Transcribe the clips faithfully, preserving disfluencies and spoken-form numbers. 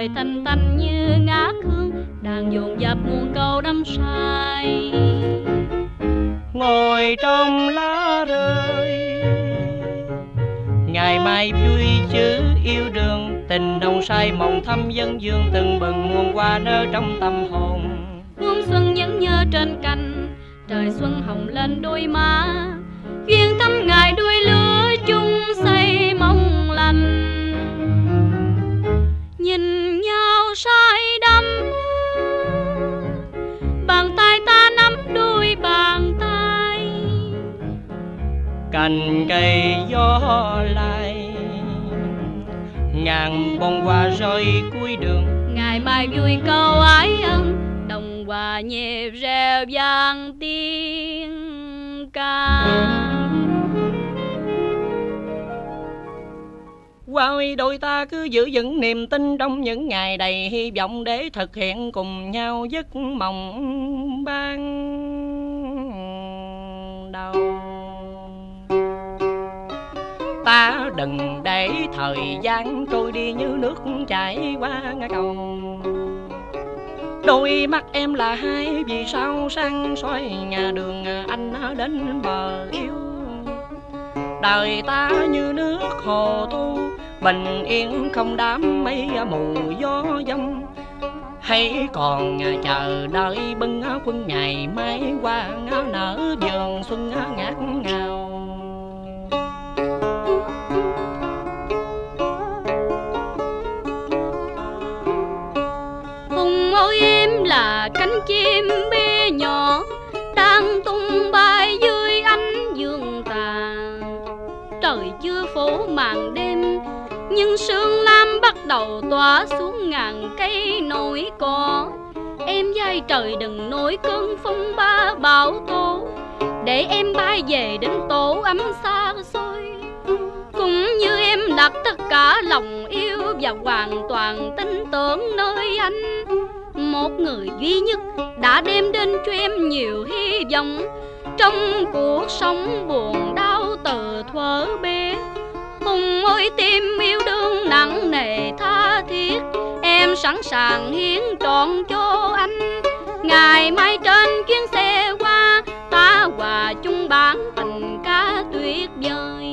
thanh tanh như ngát hương, đàn dồn dập muôn câu đắm say. Ngồi trong lá rơi, ngày mai vui chứ yêu đương, tình nồng say mộng thăm dân dương, từng bừng muôn hoa nở trong tâm hồn. Hương xuân nhẫn nhơ trên cành, trời xuân hồng lên đôi má, duyên thăm ngày đuôi lứa chung say mong lành. Nhìn nhau say đắm, bàn tay ta nắm đôi bàn tay, cành cây gió lại, ngàn bông hoa rơi cuối đường. ngày mai vui câu ái ân, đồng hòa nhịp reo vang tiếng ca. Wow, đôi ta cứ giữ vững niềm tin trong những ngày đầy hy vọng, để thực hiện cùng nhau giấc mộng ban đầu. Ta đừng để thời gian trôi đi như nước chảy qua cầu. Đôi mắt em là hai vì sao sáng soi nhà đường anh đến bờ yêu. Đời ta như nước hồ thu, bình yên không đám mây mù gió dông. Hãy còn chờ đợi bưng quân ngày mai qua nở vườn xuân ngát ngào. Hùng ôi em là cánh chim bé nhỏ, đang tung bay dưới ánh dương tà. Trời chưa phủ màn đêm, nhưng sương lam bắt đầu tỏa xuống ngàn cây nổi cỏ. Em vai trời đừng nổi cơn phong ba bão tố, để em bay về đến tổ ấm xa xôi. Cũng như em đặt tất cả lòng yêu và hoàn toàn tin tưởng nơi anh, một người duy nhất đã đem đến cho em nhiều hy vọng trong cuộc sống buồn đau từ thuở bé. Hùng ơi tim yêu đương nặng nề tha thiết, em sẵn sàng hiến trọn cho anh. Ngày mai trên chuyến xe qua, ta hòa chung bản tình ca tuyệt vời.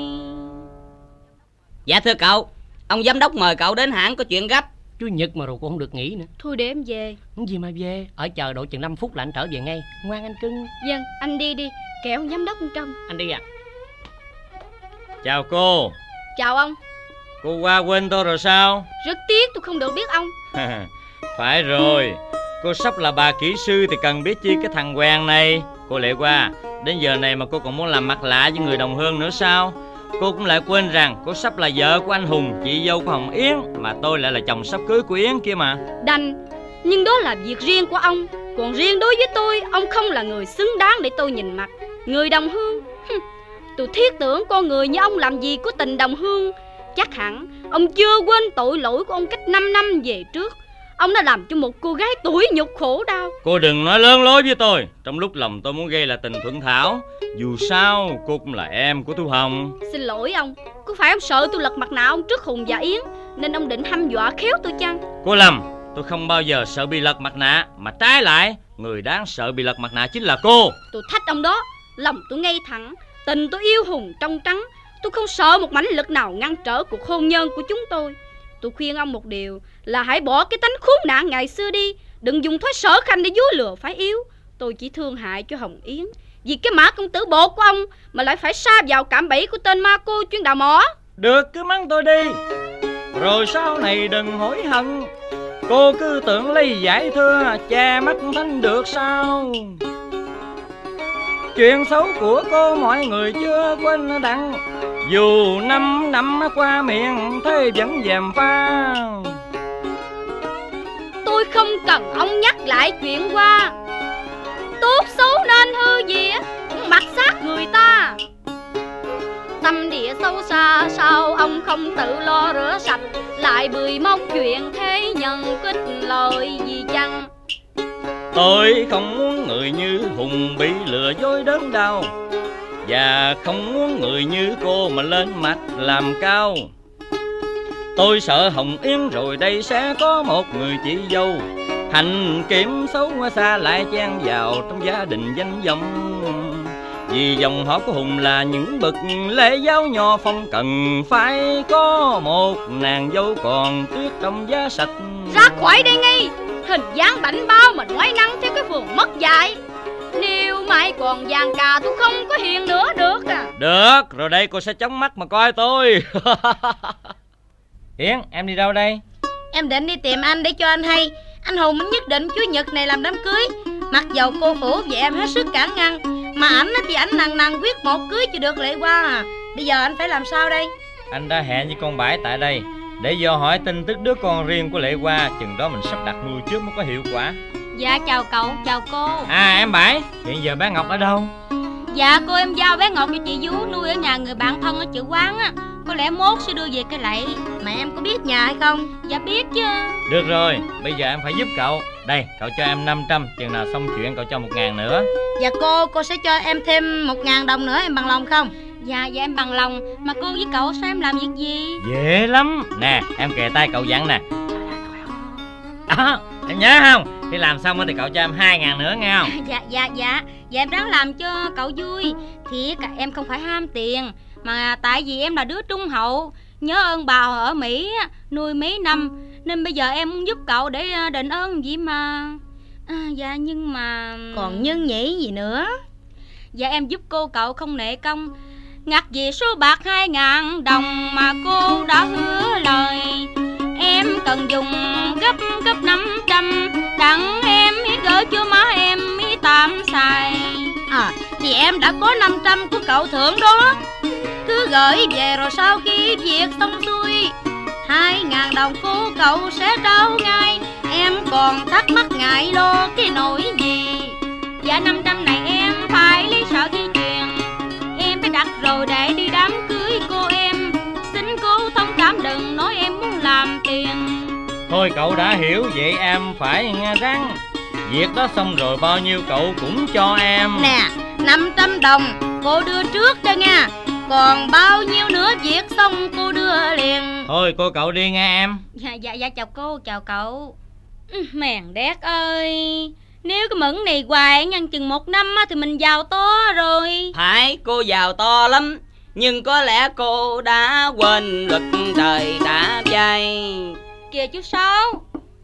Dạ thưa cậu, ông giám đốc mời cậu đến hãng có chuyện gấp. Chủ nhật mà rồi cũng không được nghỉ nữa. Thôi để em về. Cái gì mà về, ở chờ độ chừng năm phút là anh trở về ngay. Ngoan anh cưng. Vâng, anh đi đi, kẻo giám đốc bên trong. Anh đi à. Chào cô. Chào ông. Cô qua quên tôi rồi sao? Rất tiếc tôi không được biết ông. Phải rồi, cô sắp là bà kỹ sư thì cần biết chi cái thằng Hoàng này. Cô Lệ Hoa, đến giờ này mà cô còn muốn làm mặt lạ với người đồng hương nữa sao? Cô cũng lại quên rằng cô sắp là vợ của anh Hùng, chị dâu của Hồng Yến, mà tôi lại là chồng sắp cưới của Yến kia mà. Đành, nhưng đó là việc riêng của ông. Còn riêng đối với tôi, ông không là người xứng đáng để tôi nhìn mặt. Người đồng hương, tôi thiết tưởng con người như ông làm gì có tình đồng hương. Chắc hẳn ông chưa quên tội lỗi của ông cách năm năm về trước. Ông đã làm cho một cô gái tuổi nhục khổ đau. Cô đừng nói lớn lối với tôi. Trong lúc lòng tôi muốn gây là tình thuận thảo. Dù sao cô cũng là em của Thu Hồng. Xin lỗi ông, có phải ông sợ tôi lật mặt nạ ông trước Hùng và Yến, nên ông định hăm dọa khéo tôi chăng? Cô lầm, tôi không bao giờ sợ bị lật mặt nạ. Mà trái lại, người đáng sợ bị lật mặt nạ chính là cô. Tôi thách ông đó. Lòng tôi ngay thẳng, tình tôi yêu Hùng trong trắng. Tôi không sợ một mãnh lực nào ngăn trở cuộc hôn nhân của chúng tôi. Tôi khuyên ông một điều là hãy bỏ cái tánh khốn nạn ngày xưa đi. Đừng dùng thói sở khanh để dối lừa phái yếu. Tôi chỉ thương hại cho Hồng Yến, vì cái mã công tử bột của ông mà lại phải sa vào cạm bẫy của tên ma cô chuyên đào mỏ. Được, cứ mắng tôi đi, rồi sau này đừng hối hận. Cô cứ tưởng lấy giải thưa che mắt thanh được sao? Chuyện xấu của cô mọi người chưa quên đặng, dù năm năm qua miệng thế vẫn dèm pha. Tôi không cần ông nhắc lại chuyện qua. Tốt xấu nên hư gì cũng mặc xác người ta. Tâm địa sâu xa sao ông không tự lo rửa sạch, lại bười móc chuyện thế nhân kích lời gì chăng? Tôi không muốn người như Hùng bị lừa dối đớn đau, và không muốn người như cô mà lên mặt làm cao. Tôi sợ Hồng Yến rồi đây sẽ có một người chị dâu hành kiểm xấu xa lại chen vào trong gia đình danh vọng. Vì dòng họ của Hùng là những bậc lễ giáo nho phong, cần phải có một nàng dâu còn tuyết trong giá sạch. Ra khỏi đây ngay, hình dáng bảnh bao mà nói năng theo cái vườn mất dạy. Nếu mai còn vàng cà tôi không có hiền nữa được à. Được, rồi đây cô sẽ chóng mắt mà coi tôi. Yến, em đi đâu đây? Em định đi tìm anh để cho anh hay anh Hùng nhất định Chủ nhật này làm đám cưới. Mặc dầu cô phủ và em hết sức cản ngăn, mà ảnh thì ảnh nằng nằng quyết một cưới cho được Lệ Hoa à. Bây giờ anh phải làm sao đây? Anh đã hẹn với con Bãi tại đây để dò hỏi tin tức đứa con riêng của Lệ Hoa. Chừng đó mình sắp đặt mưu trước mới có hiệu quả. Dạ chào cậu, chào cô. À em Bãi, hiện giờ bé Ngọc ở đâu? Dạ cô em giao bé Ngọc cho chị Vú nuôi ở nhà người bạn thân ở chợ Quán á. Có lẽ mốt sẽ đưa về cái Lậy. Mà em có biết nhà hay không? Dạ biết chứ. Được rồi, bây giờ em phải giúp cậu. Đây, cậu cho em năm trăm, chừng nào xong chuyện cậu cho một ngàn nữa. Dạ cô, cô sẽ cho em thêm một ngàn đồng nữa, em bằng lòng không? Dạ, dạ em bằng lòng. Mà cô với cậu sao em làm việc gì? Dễ lắm. Nè, em kề tay cậu dặn nè. Đó, em nhớ không? Khi làm xong thì cậu cho em hai ngàn nữa nghe không? Dạ, dạ, dạ. Dạ em ráng làm cho cậu vui. Thiệt, em không phải ham tiền, mà tại vì em là đứa trung hậu, nhớ ơn bà ở Mỹ nuôi mấy năm, nên bây giờ em muốn giúp cậu để đền ơn gì mà. À, dạ nhưng mà... Còn nhân nhỉ gì nữa? Dạ em giúp cô cậu không nệ công. Ngặt về số bạc hai ngàn đồng mà cô đã hứa lời. Em cần dùng gấp gấp năm trăm, đặng em gửi cho má em tạm xài. À thì em đã có năm trăm của cậu thưởng đó, cứ gửi về rồi sau khi việc xong xuôi hai ngàn đồng của cậu sẽ trao ngay. Em còn thắc mắc ngại lo cái nỗi gì? Dạ năm trăm này em phải lấy sợi dây chuyền, em phải đặt rồi để đi đám cưới cô em. Xin cô thông cảm đừng nói em muốn làm tiền. Thôi cậu đã hiểu, vậy em phải nghe răng. Việc đó xong rồi bao nhiêu cậu cũng cho em. Nè, năm trăm đồng cô đưa trước cho nha, còn bao nhiêu nữa việc xong cô đưa liền. Thôi cô cậu đi nghe em. Dạ dạ dạ chào cô, chào cậu. Mèn đét ơi, nếu cái mẫn này hoài nhân chừng một năm thì mình giàu to rồi. Phải, cô giàu to lắm, nhưng có lẽ cô đã quên luật trời đã dạy. Kìa chú Sáu,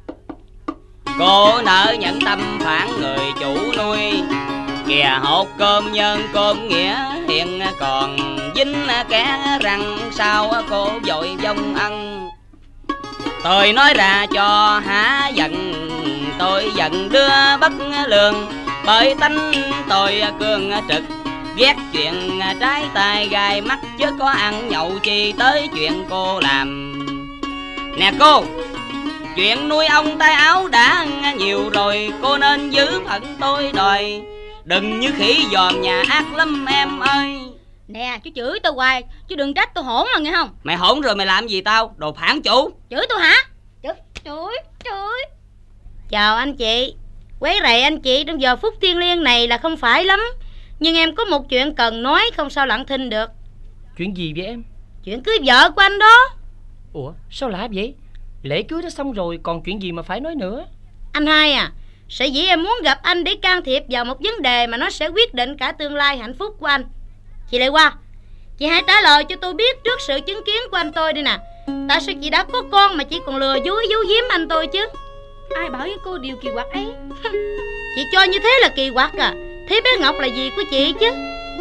cô nỡ nhận tâm phản người chủ nuôi. Kìa hột cơm nhân cơm nghĩa, hiện còn dính kẻ răng, sao cô vội vong ăn. Tôi nói ra cho hả giận, tôi giận đưa bất lương, bởi tánh tôi cương trực, ghét chuyện trái tay gai mắt, chứ có ăn nhậu chi tới chuyện cô làm. Nè cô, chuyện nuôi ông tay áo đã nhiều rồi, cô nên giữ phận tôi đòi, đừng như khỉ dòm nhà ác lắm em ơi. Nè chú chửi tôi hoài, chú đừng trách tôi hỗn mà nghe không? Mày hỗn rồi mày làm gì tao, đồ phản chủ. Chửi tôi hả? Chửi, chửi, chửi. Chào anh chị. Quấy rầy anh chị trong giờ phút thiêng liêng này là không phải lắm, nhưng em có một chuyện cần nói, không sao lặng thinh được. Chuyện gì vậy em? Chuyện cưới vợ của anh đó. Ủa sao lạ vậy? Lễ cưới đã xong rồi, còn chuyện gì mà phải nói nữa? Anh hai à, sở dĩ em muốn gặp anh để can thiệp vào một vấn đề mà nó sẽ quyết định cả tương lai hạnh phúc của anh. Chị Lệ Hoa, chị hãy trả lời cho tôi biết trước sự chứng kiến của anh tôi đi nè. Tại sao chị đã có con mà chị còn lừa dối giấu giếm anh tôi chứ? Ai bảo với cô điều kỳ quặc ấy? Chị cho như thế là kỳ quặc à? Thế bé Ngọc là gì của chị chứ?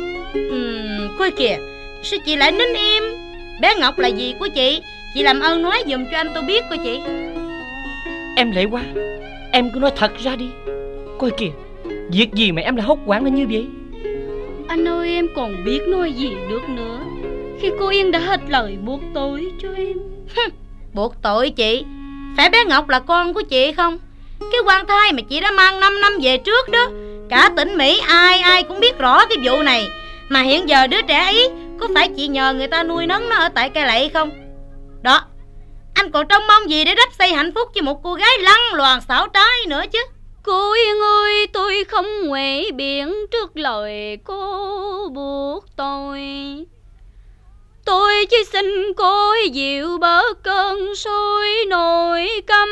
Ừm, coi kìa, sao chị lại nín im? Bé Ngọc là gì của chị? Chị làm ơn nói giùm cho anh tôi biết coi chị. Em Lệ Hoa, em cứ nói thật ra đi. Coi kìa, việc gì mà em lại hốt hoảng lên như vậy? Anh ơi, em còn biết nói gì được nữa, khi cô Yên đã hết lời buộc tội cho em. Buộc tội chị? Phải bé Ngọc là con của chị không? Cái quan thai mà chị đã mang năm năm về trước đó, cả tỉnh Mỹ ai ai cũng biết rõ cái vụ này. Mà hiện giờ đứa trẻ ấy có phải chị nhờ người ta nuôi nấng nó ở tại Cây Lậy không? Đó, anh còn trông mong gì để đắp xây hạnh phúc cho một cô gái lăng loàn xảo trái nữa chứ? Cô Yên ơi, tôi không nguệ biện trước lời cô buộc tôi. Tôi chỉ xin cô dịu bớt cơn sôi nổi căm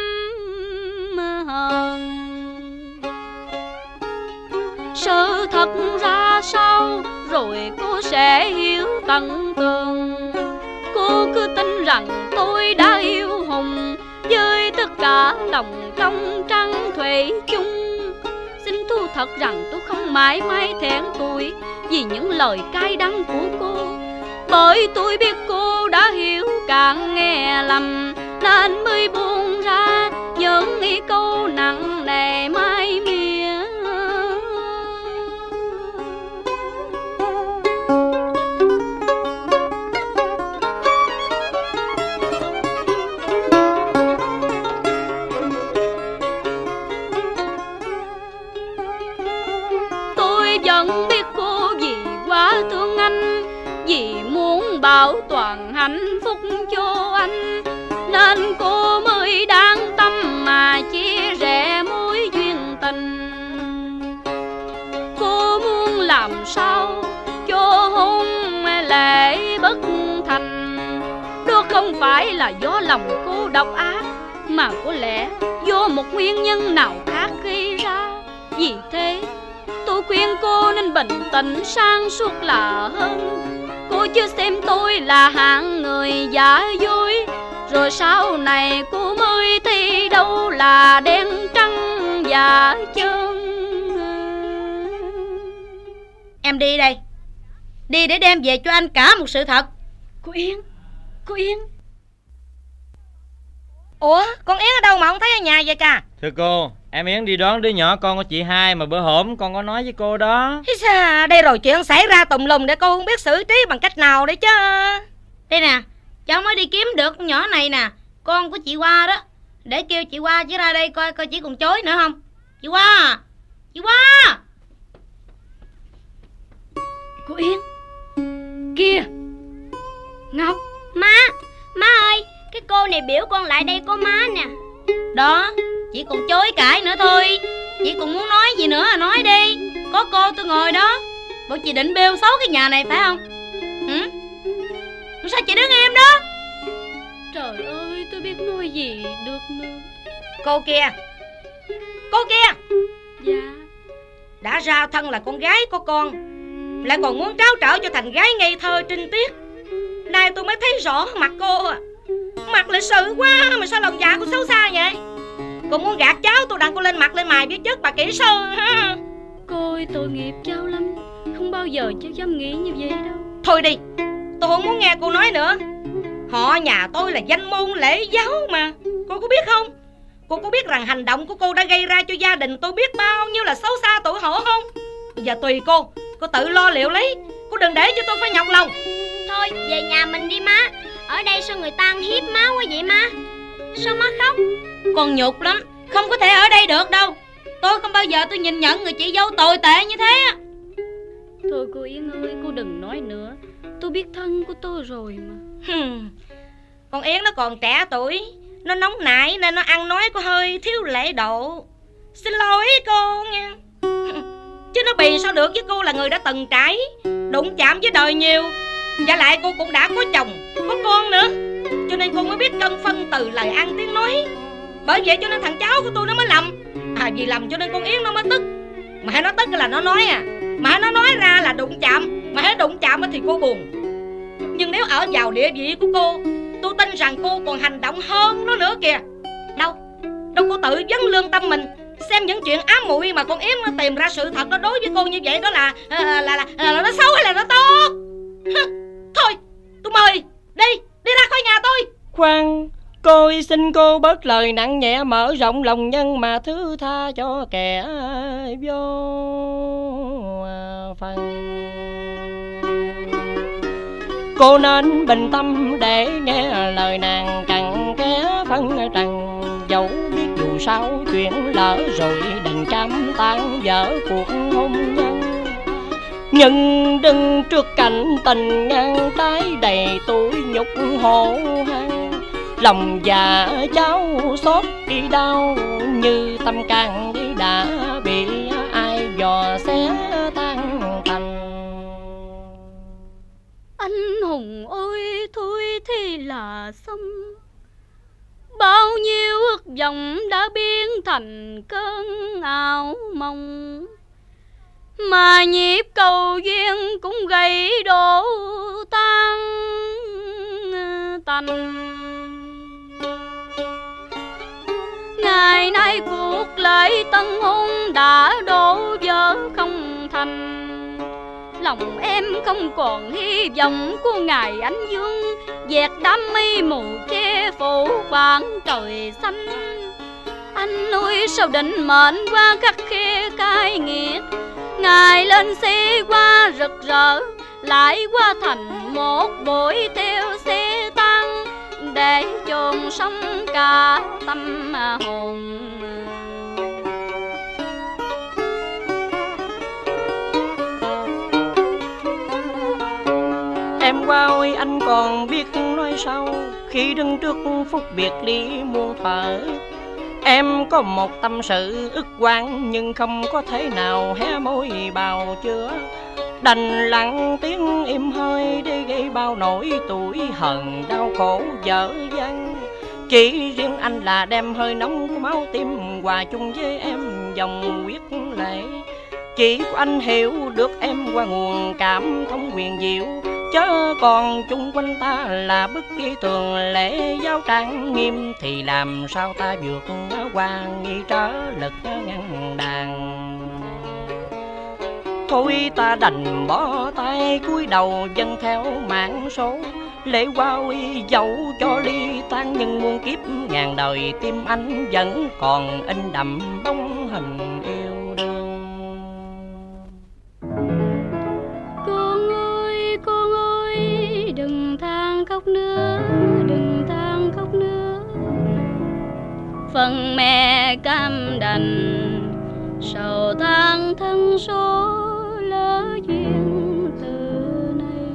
hờn. Sự thật ra sao rồi cô sẽ hiểu tận tường. Cô cứ tin rằng tôi đã yêu Hùng với tất cả lòng trong trăng thủy chung. Xin thú thật rằng tôi không mãi mãi thẹn tuổi vì những lời cay đắng của cô, bởi tôi biết cô đã hiểu càng nghe lầm nên mới buông ra những ý câu nặng nề mai mía. Tôi vẫn biết cô vì quá thương anh, vì muốn bảo toàn hạnh phúc cho anh nên cô mới đáng tâm mà chia rẽ mối duyên tình. Cô muốn làm sao cho hôn lễ bất thành, đó không phải là do lòng cô độc ác, mà có lẽ do một nguyên nhân nào khác gây ra. Vì thế tôi khuyên cô nên bình tĩnh sáng suốt là hơn. Cô chưa xem tôi là hạng người giả dối, rồi sau này cô mới thấy đâu là đen trắng giả chân. Em đi đây, đi để đem về cho anh cả một sự thật. Cô Yên, cô Yên. Ủa, con Yến ở đâu mà không thấy ở nhà vậy cả? Thưa cô, em Yến đi đón đứa nhỏ con của chị Hai mà bữa hổm con có nói với cô đó. Sao đây rồi chuyện xảy ra tùm lum để cô không biết xử trí bằng cách nào đấy chứ. Đây nè, cháu mới đi kiếm được con nhỏ này nè, con của chị Hoa đó. Để kêu chị Hoa chứ ra đây coi coi chị còn chối nữa không. Chị Hoa, chị Hoa. Cô Yên, kia Ngọc. Má, má ơi, cái cô này biểu con lại đây có má nè. Đó, chị còn chối cãi nữa thôi. Chị còn muốn nói gì nữa à, nói đi. Có cô tôi ngồi đó. Bộ chị định bêu xấu cái nhà này phải không? Hử? Sao chị đứng im đó? Trời ơi, tôi biết nói gì được nữa. Cô kia, cô kia. Dạ. Đã ra thân là con gái của con, lại còn muốn tráo trở cho thành gái ngây thơ trinh tiết. Nay tôi mới thấy rõ mặt cô à. Mặt lịch sự quá mà sao lòng dạ cô xấu xa vậy? Cô muốn gạt cháu tôi đặng cô lên mặt lên mày biết chất bà kỹ sư ha. Cô ơi, tội nghiệp cháu lắm, không bao giờ cháu dám nghĩ như vậy đâu. Thôi đi, tôi không muốn nghe cô nói nữa. Họ nhà tôi là danh môn lễ giáo mà. Cô có biết không? Cô có biết rằng hành động của cô đã gây ra cho gia đình tôi biết bao nhiêu là xấu xa tủi hổ không? Giờ tùy cô, cô tự lo liệu lấy. Cô đừng để cho tôi phải nhọc lòng. Thôi về nhà mình đi má. Ở đây sao người ta ăn hiếp má quá vậy má? Sao má khóc? Còn nhục lắm, không có thể ở đây được đâu. Tôi không bao giờ tôi nhìn nhận người chị dâu tồi tệ như thế. Thôi cô Yến ơi, cô đừng nói nữa. Tôi biết thân của tôi rồi mà. Hmm. Con Yến nó còn trẻ tuổi, nó nóng nảy nên nó ăn nói có hơi thiếu lễ độ. Xin lỗi cô nha. Chứ nó bì sao được với cô là người đã từng trải, đụng chạm với đời nhiều. Và lại cô cũng đã có chồng, có con nữa, cho nên cô mới biết cân phân từ lời ăn tiếng nói. Bởi vậy cho nên thằng cháu của tôi nó mới lầm. À vì lầm cho nên con Yến nó mới tức. Mà hãy nó tức là nó nói à, mà hãy nó nói ra là đụng chạm. Mà hãy đụng chạm thì cô buồn. Nhưng nếu ở vào địa vị của cô, tôi tin rằng cô còn hành động hơn nó nữa kìa. Đâu, đâu cô tự vấn lương tâm mình, xem những chuyện ám muội mà con Yến nó tìm ra sự thật đó đối với cô như vậy đó là là là, là, là, là nó xấu hay là nó tốt. Thôi, tôi mời, đi, đi ra khỏi nhà tôi. Khoan, cô xin cô bớt lời nặng nhẹ, mở rộng lòng nhân mà thứ tha cho kẻ vô phần. Cô nên bình tâm để nghe lời nàng cặn kẽ phân trần. Dẫu biết dù sao chuyện lỡ rồi đành trăm tan vỡ cuộc hôn nhân. Nhưng đừng trước cảnh tình ngang trái đầy tuổi nhục hổ hăng. Lòng già cháu xót đi đau như tâm can đi đã bị ai dò xé tan thành. Anh hùng ơi thôi thì là xong. Bao nhiêu ước vọng đã biến thành cơn ảo mộng, mà nhịp cầu duyên cũng gãy đổ tan tành. Ngày nay cuộc lễ tân hôn đã đổ vỡ không thành, lòng em không còn hy vọng của ngày ánh dương dẹt đám mây mù che phủ khoảng trời xanh. Anh ơi sao định mệnh qua khắc khe cay nghiệt, ngày lên xe qua rực rỡ lại qua thành một buổi theo xe tăng, để chôn sống cả tâm hồn. Em qua ơi anh còn biết nói sao, khi đứng trước phút biệt ly muôn thở. Em có một tâm sự ức quan, nhưng không có thể nào hé môi bào chữa. Đành lặng tiếng im hơi để gây bao nỗi tuổi hờn đau khổ dở dang. Chỉ riêng anh là đem hơi nóng của máu tim hòa chung với em dòng huyết lệ. Chỉ có anh hiểu được em qua nguồn cảm thông huyền diệu, chớ còn chung quanh ta là bức kỳ tường lễ giáo trang nghiêm, thì làm sao ta vượt qua nghi trở lực ngăn đàn. Thôi ta đành bỏ tay cúi đầu dâng theo mạng số, lễ qua uy dẫu cho ly tan nhưng muôn kiếp ngàn đời, tim anh vẫn còn in đậm bóng hình yêu đương. Con ơi, con ơi, đừng than khóc nữa, đừng than khóc nữa. Phần mẹ cam đành, sầu than thân số lỡ duyên từ nay.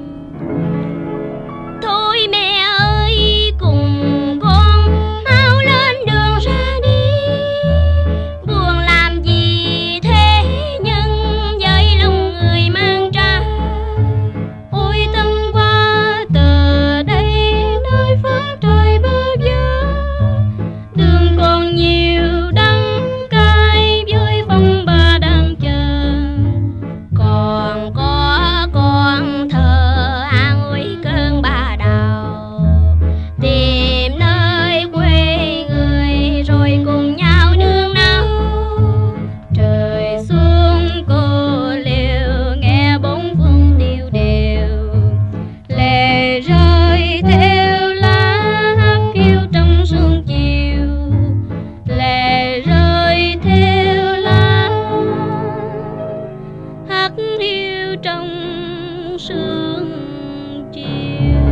Thôi mẹ ơi cùng con mau lên đường ra đi, buồn làm gì thế nhân với lòng người mang tra. Ôi tâm qua từ đây nơi phương trời bơ vơ, đường còn nhiều đắng cay với phong ba đang chờ. Còn có con thơ an ủi cơn ba đào, tìm nơi quê người rồi cùng nhau nương náu. Trời xuống cô liều nghe bốn phương tiêu đều, lệ rơi theo lá hát kêu trong sương chiều, lệ rơi theo lá hát hiu trong sương chiều.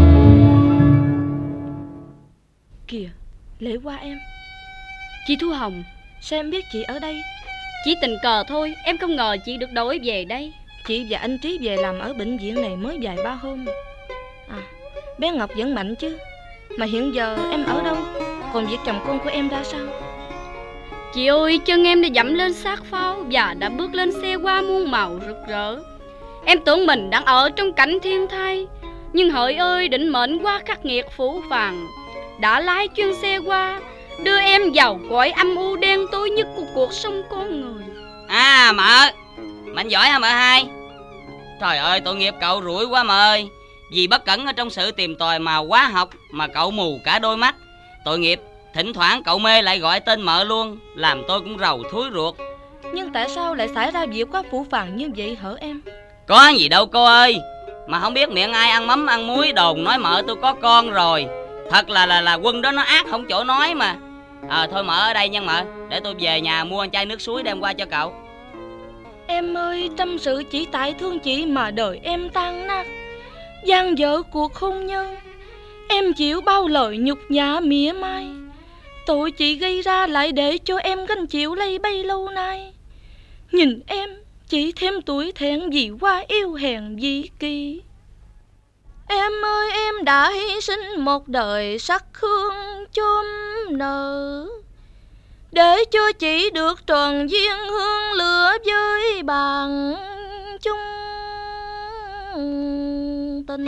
Kìa, lễ qua em. Chị Thu Hồng, Sao em biết chị ở đây? chỉ tình cờ thôi, em không ngờ chị được đổi về đây. Chị và anh Trí về làm ở bệnh viện này mới vài ba hôm. À, bé Ngọc vẫn mạnh chứ? Mà hiện giờ em ở đâu? Còn việc chồng con của em ra sao? Chị ơi, chân em đã dẫm lên xác pháo và đã bước lên xe hoa muôn màu rực rỡ. Em tưởng mình đang ở trong cảnh thiên thai, nhưng hỡi ơi, định mệnh quá khắc nghiệt phủ phàng đã lái chuyên xe hoa đưa em vào cõi âm u đen tối nhất của cuộc sống con người. À mợ, mạnh giỏi hả mợ hai? Trời ơi, tội nghiệp cậu rủi quá mợ ơi. Vì bất cẩn ở trong sự tìm tòi mà quá học mà cậu mù cả đôi mắt. Tội nghiệp, thỉnh thoảng cậu mê lại gọi tên mợ luôn, làm tôi cũng rầu thúi ruột. Nhưng tại sao lại xảy ra việc quá phủ phàng như vậy hở em? Có gì đâu cô ơi, mà không biết miệng ai ăn mắm ăn muối đồn nói mợ tôi có con rồi. Thật là là là Quân đó nó ác không chỗ nói mà. Ờ à, thôi mợ ở đây nha mợ, để tôi về nhà mua chai nước suối đem qua cho cậu. Em ơi, tâm sự chỉ tại thương chị mà đời em tan nát, gian dở cuộc hôn nhân. Em chịu bao lời nhục nhã mỉa mai, tội chị gây ra lại để cho em gánh chịu lây bấy lâu nay. Nhìn em chỉ thêm tuổi thẹn vì quá yêu hèn vi kỳ. Em ơi, em đã hy sinh một đời sắc hương chôm nở, để cho chị được tròn duyên hương lửa với bàn chung. tình.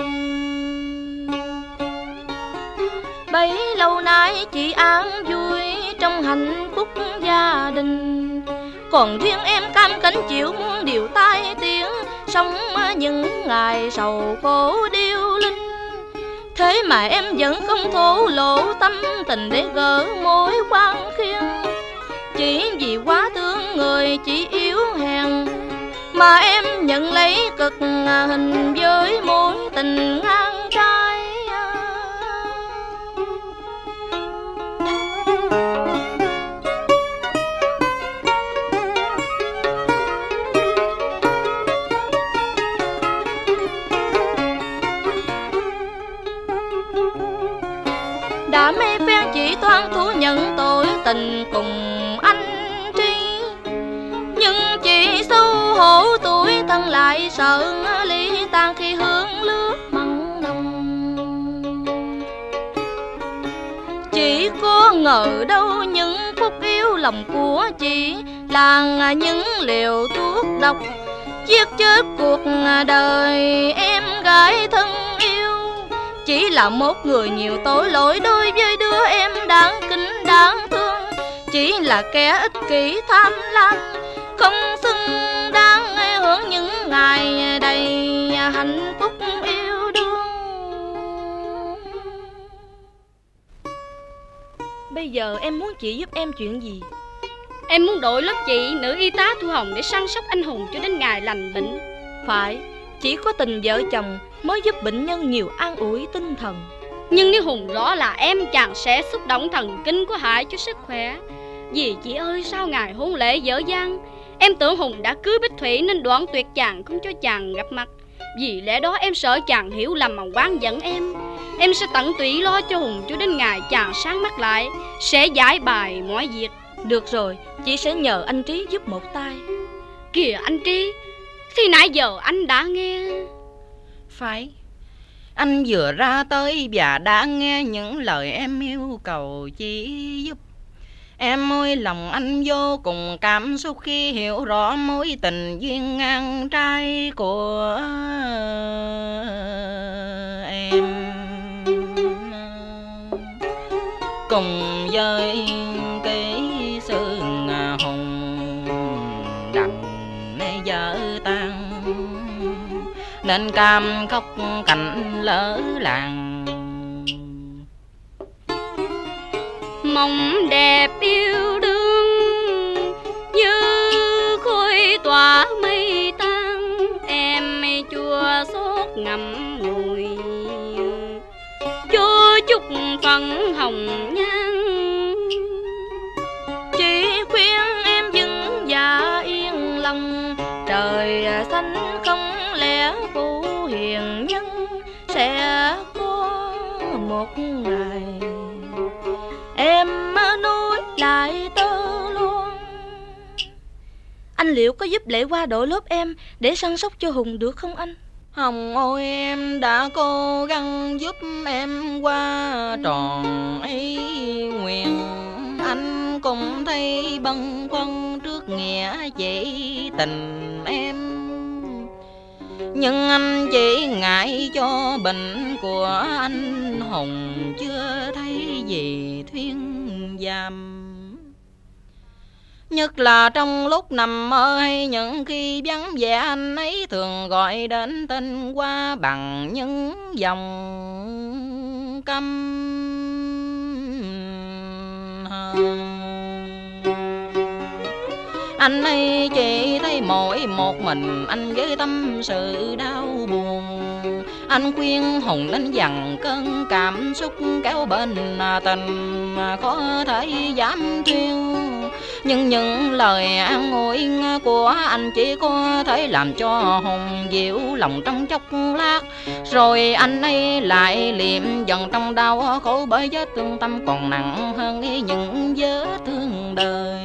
Bấy lâu nay chị an vui trong hạnh phúc gia đình, còn riêng em cam cánh chịu muôn điều tai tiếng, sống những ngày sầu khổ điêu linh. Thế mà em vẫn không thổ lộ tâm tình để gỡ mối quan khiên. Chỉ vì quá thương người chỉ yếu hèn mà em nhận lấy cực hình với mối tình ngang trái. Đã mấy phen chỉ toan thú nhận tội tình cùng anh Tri, nhưng chỉ xấu hổ tuổi thân lại sợ ly tan khi hương lướt mặn nồng. Chỉ có ngờ đâu những phút yêu lòng của chị là những liều thuốc độc giết chết cuộc đời em gái thân yêu. Chỉ là một người nhiều tội lỗi đối với đứa em đáng kính đáng thương. Chỉ là kẻ ích kỷ tham lam không xứng đáng hưởng những ngày đầy hạnh phúc yêu đương. Bây giờ em muốn chị giúp em chuyện gì? Em muốn đổi lớp chị nữ y tá Thu Hồng để săn sóc anh Hùng cho đến ngày lành bệnh. Phải, chỉ có tình vợ chồng mới giúp bệnh nhân nhiều an ủi tinh thần. Nhưng nếu Hùng rõ là em, chàng sẽ xúc động thần kinh có hại cho sức khỏe. Vì chị ơi, sau ngày hôn lễ dở dang, em tưởng Hùng đã cưới Bích Thủy nên đoạn tuyệt chàng không cho chàng gặp mặt. Vì lẽ đó em sợ chàng hiểu lầm mà oán giận em. Em sẽ tận tụy lo cho Hùng cho đến ngày chàng sáng mắt lại, sẽ giải bài mọi việc. Được rồi, chị sẽ nhờ anh Trí giúp một tay. Kìa anh Trí, thì nãy giờ anh đã nghe. Phải, anh vừa ra tới và đã nghe những lời em yêu cầu chị giúp. Em ơi, lòng anh vô cùng cảm xúc khi hiểu rõ mối tình duyên ngang trái của em. Cùng với cái sự hùng đành vợ tan, nên cam khóc cảnh lỡ làng. Mộng đẹp yêu đương như khói tỏa mây tan, em chua xót ngậm ngùi cho chút phần hồng nhan. Chỉ khuyên em vững dạ yên lòng, trời xanh không lẽ phụ hiền nhân. Sẽ có một ngày em nuôi lại tơ luôn. Anh liệu có giúp Lệ Hoa đội lớp em để săn sóc cho Hùng được không anh? Hồng ơi, em đã cố gắng giúp em qua tròn ấy nguyện. Anh cũng thấy bâng khuâng trước nghĩa chỉ tình em, nhưng anh chỉ ngại cho bệnh của anh Hùng, chưa thấy gì thuyên giảm. Nhất là trong lúc nằm mơ hay những khi vắng vẻ, anh ấy thường gọi đến tên Hoa bằng những dòng căm hờn. Anh ấy chỉ thấy mỗi một mình anh với tâm sự đau buồn. Anh khuyên Hùng nên dằn cơn cảm xúc, kéo bên tình khó thể dám thuyên. Nhưng những lời an ủi của anh chỉ có thể làm cho Hùng dịu lòng trong chốc lát, rồi anh ấy lại liệm dần trong đau khổ, bởi vết thương tâm còn nặng hơn những vết thương đời.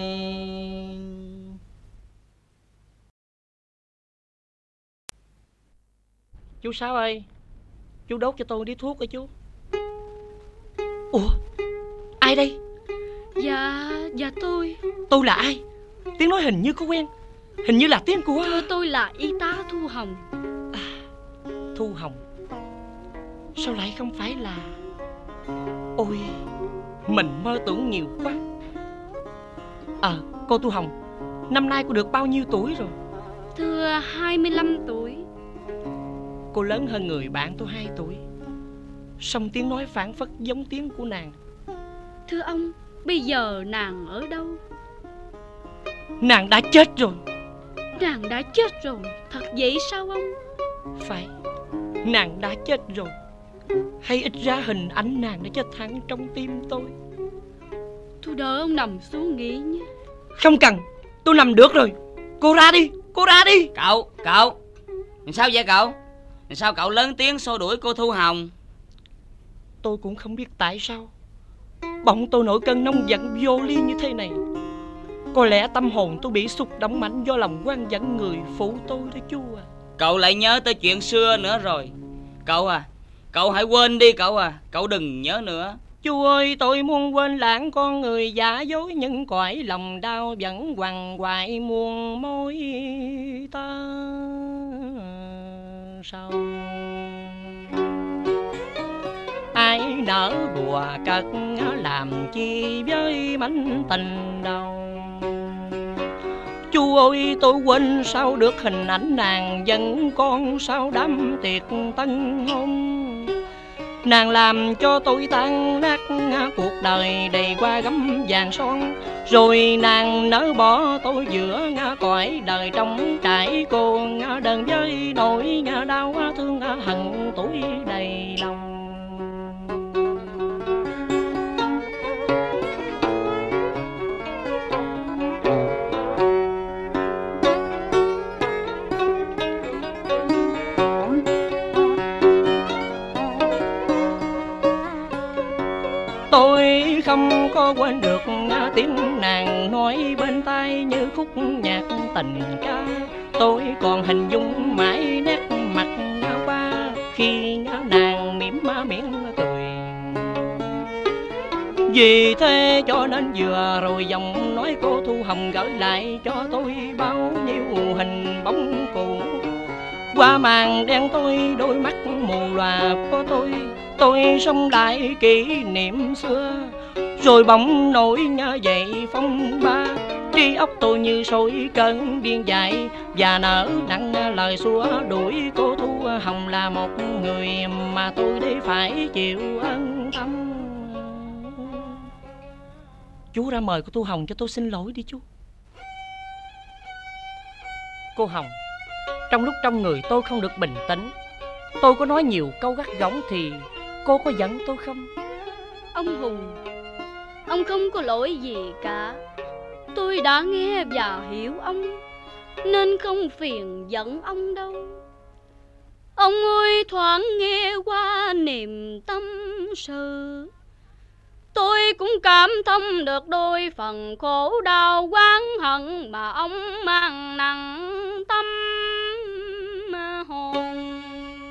Chú Sáu ơi, chú đốt cho tôi điếu thuốc ơi chú. Ủa, ai đây? Dạ, dạ tôi. Tôi là ai? Tiếng nói hình như có quen. Hình như là tiếng của... Thưa, tôi là y tá Thu Hồng. à, Thu Hồng. sao lại không phải là... Ôi, mình mơ tưởng nhiều quá. Ờ, à, cô Tu Hồng, năm nay cô được bao nhiêu tuổi rồi? Thưa hai mươi lăm tuổi. Cô lớn hơn người bạn tôi hai tuổi, song tiếng nói phảng phất giống tiếng của nàng. Thưa ông, bây giờ nàng ở đâu? Nàng đã chết rồi. Nàng đã chết rồi, thật vậy sao ông? Phải, nàng đã chết rồi. Hay ít ra hình ảnh nàng đã chết thẳng trong tim tôi. Tôi đợi ông nằm xuống nghỉ nhé. Không cần, tôi nằm được rồi. Cô ra đi, cô ra đi. Cậu, cậu, sao vậy cậu? Sao cậu lớn tiếng xô đuổi cô Thu Hồng? Tôi cũng không biết tại sao bỗng tôi nổi cơn nóng giận vô lý như thế này. Có lẽ tâm hồn tôi bị xúc động mạnh do lòng quan dẫn người phụ tôi đó chú à. Cậu lại nhớ tới chuyện xưa nữa rồi. Cậu à, cậu hãy quên đi cậu à. Cậu đừng nhớ nữa. Chú ơi, tôi muốn quên lãng con người giả dối, nhưng cõi lòng đau vẫn quằn quại muôn mối ta sao. Ai nỡ đùa cợt làm chi với mảnh tình đầu. Chú ơi, tôi quên sao được hình ảnh nàng dẫn con sau đám tiệc tân hôn. Nàng làm cho tôi tan nát cuộc đời đầy qua gấm vàng son. Rồi nàng nỡ bỏ tôi giữa cõi đời trống trải cô đơn với nỗi đau thương hận tuổi đầy lòng. Tôi không có quên được tiếng nàng nói bên tai như khúc nhạc tình ca. Tôi còn hình dung mãi nét mặt qua khi nàng mỉm miệng cười. Vì thế cho nên vừa rồi giọng nói cô Thu Hồng gửi lại cho tôi bao nhiêu hình bóng cũ. Qua màn đen tôi, đôi mắt mù lòa của tôi, tôi sống lại kỷ niệm xưa. Rồi bỗng nổi nhớ dậy phong ba, trí óc tôi như sôi cơn điên dại. Và nở nặng lời xua đuổi cô Thu Hồng là một người mà tôi để phải chịu ân tâm. Chú ra mời cô Thu Hồng cho tôi xin lỗi đi chú. Cô Hồng, trong lúc trong người tôi không được bình tĩnh, tôi có nói nhiều câu gắt gỏng thì cô có giận tôi không? Ông Hùng, ông không có lỗi gì cả. Tôi đã nghe và hiểu ông, nên không phiền giận ông đâu. Ông ơi, thoáng nghe qua niềm tâm sự, tôi cũng cảm thông được đôi phần khổ đau oán hận mà ông mang nặng tâm hồn.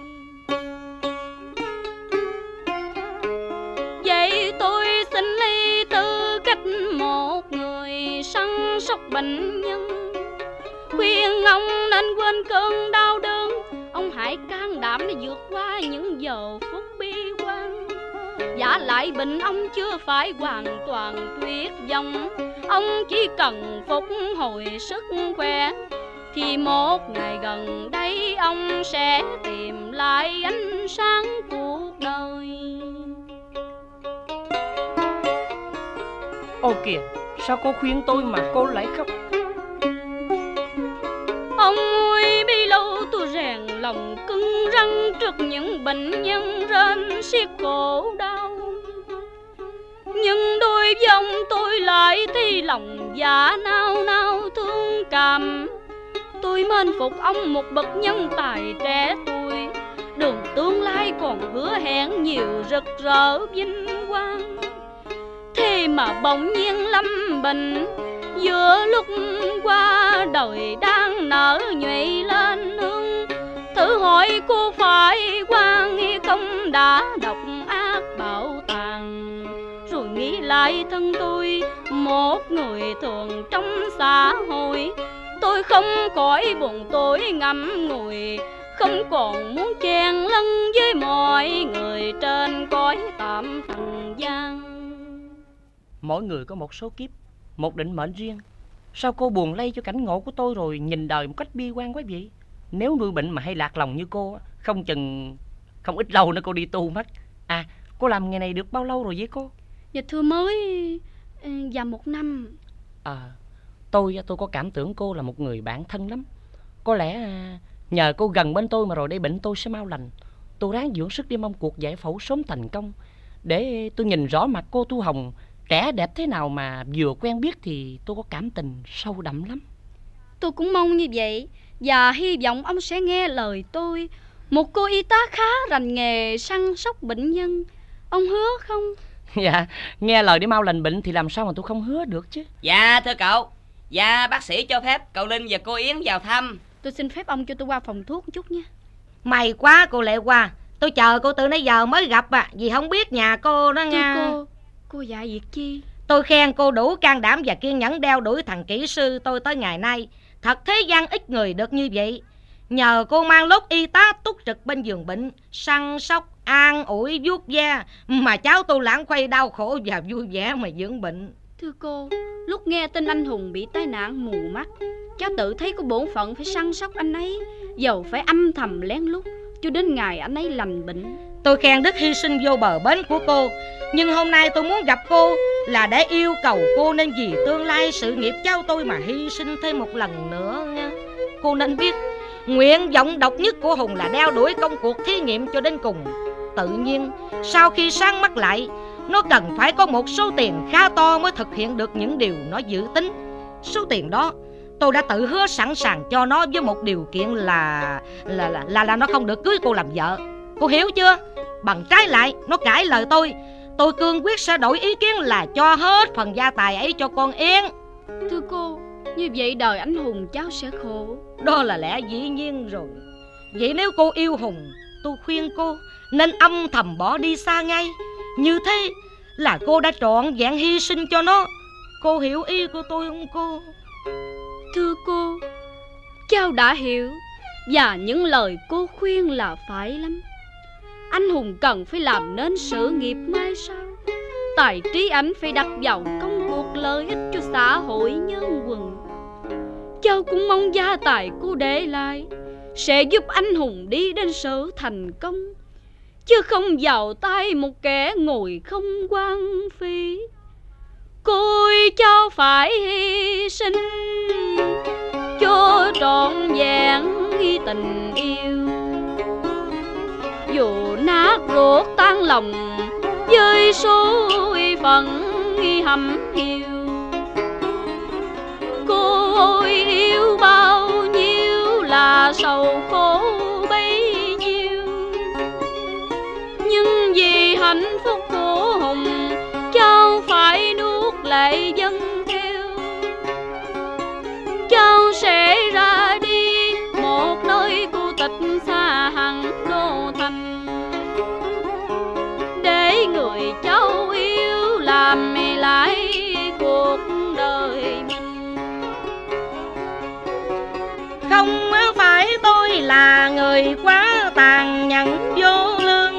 Vậy tôi xin lấy tư cách một người săn sóc bệnh nhân, khuyên ông nên quên cơn đau đớn. Ông hãy can đảm để vượt qua những giờ phút bi quan. Giả lại bệnh ông chưa phải hoàn toàn tuyệt vọng, ông chỉ cần phục hồi sức khỏe thì một ngày gần đây ông sẽ tìm lại ánh sáng cuộc đời. Ô kìa, sao cô khuyên tôi mà cô lại khóc? Ông ơi, bấy lâu tôi rèn lòng cứng rắn trước những bệnh nhân rên xiết khổ đau, nhưng đôi với ông tôi lại thấy lòng dạ nao nao thương cảm. Tôi mến phục ông một bậc nhân tài trẻ tuổi, đường tương lai còn hứa hẹn nhiều rực rỡ vinh quang. Thế mà bỗng nhiên lâm bệnh, giữa lúc qua đời đang nở nhuệ lên hương. Thử hỏi cô phải quan không đã độc ác bạo tàn. Rồi nghĩ lại thân tôi, một người thường trong xã hội, tôi không khỏi buồn tối ngậm ngùi, không còn muốn chen lấn với mọi người trên cõi tạm thần gian. Mỗi người có một số kiếp, một định mệnh riêng. Sao cô buồn lây cho cảnh ngộ của tôi rồi nhìn đời một cách bi quan quá vậy? Nếu nuôi bệnh mà hay lạc lòng như cô, không chừng không ít lâu nữa cô đi tu mất. À, cô làm nghề này được bao lâu rồi vậy cô? Dạ thưa mới vào một năm. À, tôi tôi có cảm tưởng cô là một người bạn thân lắm. Có lẽ nhờ cô gần bên tôi mà rồi đây bệnh tôi sẽ mau lành. Tôi ráng dưỡng sức đi mong cuộc giải phẫu sớm thành công, để tôi nhìn rõ mặt cô Thu Hồng trẻ đẹp thế nào, mà vừa quen biết thì tôi có cảm tình sâu đậm lắm. Tôi cũng mong như vậy, và hy vọng ông sẽ nghe lời tôi. Một cô y tá khá rành nghề săn sóc bệnh nhân. Ông hứa không? Dạ, nghe lời để mau lành bệnh thì làm sao mà tôi không hứa được chứ. Dạ thưa cậu. Dạ bác sĩ cho phép cậu Linh và cô Yến vào thăm. Tôi xin phép ông cho tôi qua phòng thuốc một chút nha. May quá cô Lệ Hoa, tôi chờ cô từ nãy giờ mới gặp à, vì không biết nhà cô đó nha. Thưa cô, cô dạy việc chi? Tôi khen cô đủ can đảm và kiên nhẫn đeo đuổi thằng kỹ sư tôi tới ngày nay. Thật thế gian ít người được như vậy. Nhờ cô mang lốt y tá túc trực bên giường bệnh, săn sóc, an ủi, vuốt ve, mà cháu tôi lãng quay đau khổ và vui vẻ mà dưỡng bệnh. Thưa cô, lúc nghe tin anh Hùng bị tai nạn mù mắt, cháu tự thấy có bổn phận phải săn sóc anh ấy, dầu phải âm thầm lén lút cho đến ngày anh ấy lành bệnh. Tôi khen đức hy sinh vô bờ bến của cô, nhưng hôm nay tôi muốn gặp cô là để yêu cầu cô nên vì tương lai sự nghiệp cháu tôi mà hy sinh thêm một lần nữa nha. Cô nên biết, nguyện vọng độc nhất của Hùng là đeo đuổi công cuộc thí nghiệm cho đến cùng. Tự nhiên sau khi sáng mắt lại, nó cần phải có một số tiền khá to mới thực hiện được những điều nó dự tính. Số tiền đó tôi đã tự hứa sẵn sàng cho nó với một điều kiện là là là là, là nó không được cưới cô làm vợ. Cô hiểu chưa? Bằng trái lại, nó cãi lời tôi. Tôi cương quyết sẽ đổi ý kiến là cho hết phần gia tài ấy cho con Yến. Thưa cô, như vậy đời anh Hùng cháu sẽ khổ. Đó là lẽ dĩ nhiên rồi. Vậy nếu cô yêu Hùng, tôi khuyên cô nên âm thầm bỏ đi xa ngay. Như thế là cô đã trọn vẹn hy sinh cho nó. Cô hiểu ý của tôi không cô? Thưa cô, cháu đã hiểu, và những lời cô khuyên là phải lắm. Anh Hùng cần phải làm nên sự nghiệp mai sau. Tài trí anh phải đặt vào công cuộc lợi ích cho xã hội nhân quần. Cháu cũng mong gia tài cô để lại sẽ giúp anh Hùng đi đến sự thành công, chứ không vào tay một kẻ ngồi không quan phi. Côi cháu phải hy sinh cho trọn vẹn tình yêu, dù nát ruột tan lòng với số phận hầm hiu. Cô ơi yêu bao nhiêu là sầu khổ bấy nhiêu, nhưng vì hạnh phúc của Hùng cháu phải nuốt lệ dâng theo. Cháu sẽ ra đi một nơi cô tịch xa hẳn đô thành, để người cháu yêu làm lại cuộc đời mình. Không phải tôi là người quá tàn nhẫn vô lương,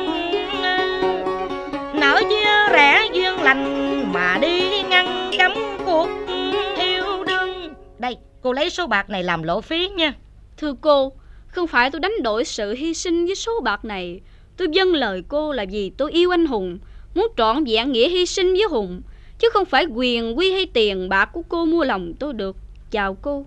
nỡ chia rẽ duyên lành mà đi ngăn cấm cuộc yêu đương. Đây, cô lấy số bạc này làm lộ phí nha. Thưa cô, không phải tôi đánh đổi sự hy sinh với số bạc này. Tôi vâng lời cô là vì tôi yêu anh Hùng, muốn trọn vẹn nghĩa hy sinh với Hùng, chứ không phải quyền quy hay tiền bạc của cô mua lòng tôi được. Chào cô.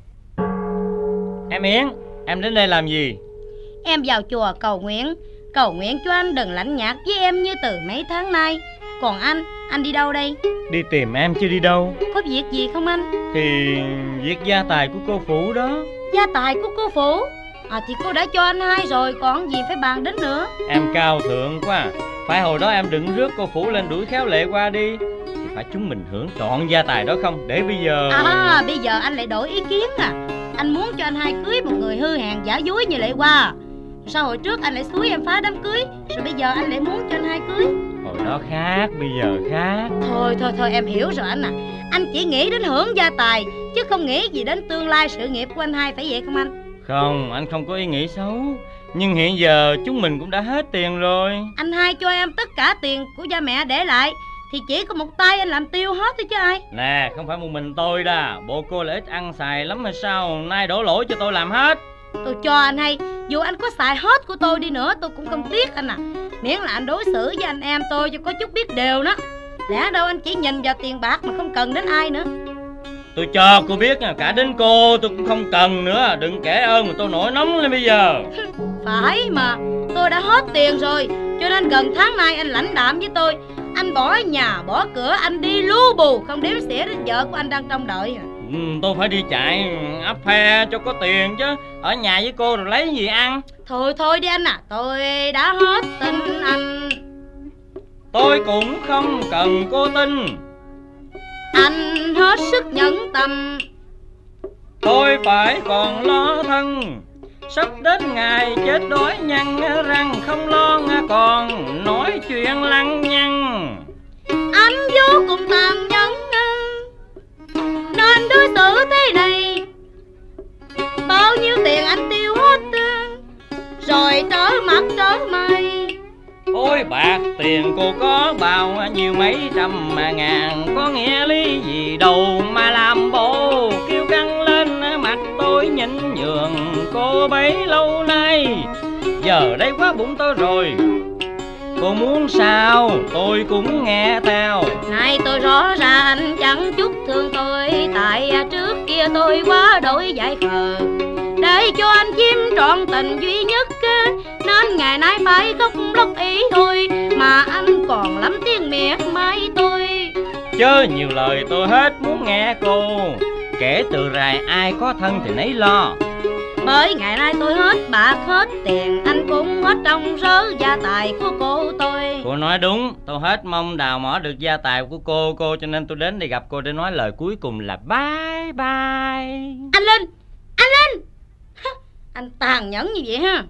Em Yến, em đến đây làm gì? Em vào chùa cầu nguyện, cầu nguyện cho anh đừng lạnh nhạt với em như từ mấy tháng nay. Còn anh, anh đi đâu đây? Đi tìm em chứ đi đâu. Có việc gì không anh? Thì việc gia tài của cô Phủ đó. Gia tài của cô Phủ? À thì cô đã cho anh hai rồi, còn gì phải bàn đến nữa. Em cao thượng quá. Phải hồi đó em đừng rước cô Phủ lên đuổi khéo Lệ Hoa đi, thì phải chúng mình hưởng trọn gia tài đó không? Để bây giờ... À bây giờ anh lại đổi ý kiến à? Anh muốn cho anh hai cưới một người hư hèn giả dối như Lệ Hoa. Sao hồi trước anh lại xúi em phá đám cưới, rồi bây giờ anh lại muốn cho anh hai cưới? Hồi đó khác, bây giờ khác. Thôi thôi thôi em hiểu rồi anh à. Anh chỉ nghĩ đến hưởng gia tài, chứ không nghĩ gì đến tương lai sự nghiệp của anh hai, phải vậy không anh? Không, anh không có ý nghĩ xấu. Nhưng hiện giờ chúng mình cũng đã hết tiền rồi. Anh hai cho em tất cả tiền của cha mẹ để lại thì chỉ có một tay anh làm tiêu hết thôi chứ ai. Nè, không phải một mình tôi đó. Bộ cô là ít ăn xài lắm hay sao? Nay đổ lỗi cho tôi làm hết. Tôi cho anh hay, dù anh có xài hết của tôi đi nữa tôi cũng không tiếc anh à. Miễn là anh đối xử với anh em tôi cho có chút biết đều đó. Lẽ đâu anh chỉ nhìn vào tiền bạc mà không cần đến ai nữa. Tôi cho cô biết, cả đến cô tôi cũng không cần nữa. Đừng kể ơn mà tôi nổi nóng lên bây giờ. Phải mà, tôi đã hết tiền rồi, cho nên gần tháng nay anh lãnh đạm với tôi. Anh bỏ nhà, bỏ cửa, anh đi lu bù, không đếm xỉa đến vợ của anh đang trông đợi. ừ, Tôi phải đi chạy áp phe cho có tiền chứ. Ở nhà với cô rồi lấy gì ăn. Thôi thôi đi anh à, tôi đã hết tin anh. Tôi cũng không cần cô tin. Anh hết sức nhẫn tâm. Tôi phải còn lo thân. Sắp đến ngày chết đói nhăn răng, không lo còn nói chuyện lăng nhăng. Anh vô cùng tàn nhẫn nên đối xử thế này. Bao nhiêu tiền anh tiêu hết rồi trở mặt trở mày. Ôi bạc tiền cô có bao nhiêu mấy trăm mà ngàn, có nghĩa lý gì đâu mà làm bộ kêu căng lên mặt tôi nhịn nhường cô bấy lâu nay. Giờ đây quá bụng tôi rồi, cô muốn sao tôi cũng nghe theo. Này tôi rõ ràng anh chẳng chút thương tôi, tại trước kia tôi quá đổi dại khờ để cho anh chiếm trọn tình duy nhất, nên ngày nay phải khóc lóc ý thôi mà anh còn lắm tiếng miệt mai tôi. Chớ nhiều lời tôi hết muốn nghe cô, kể từ rày ai có thân thì nấy lo. Bởi ngày nay tôi hết bạc hết tiền, anh cũng hết trong số gia tài của cô tôi. Cô nói đúng, tôi hết mong đào mỏ được gia tài của cô cô cho nên tôi đến đây gặp cô để nói lời cuối cùng là bye bye. Anh Linh, anh Linh, anh tàn nhẫn như vậy ha.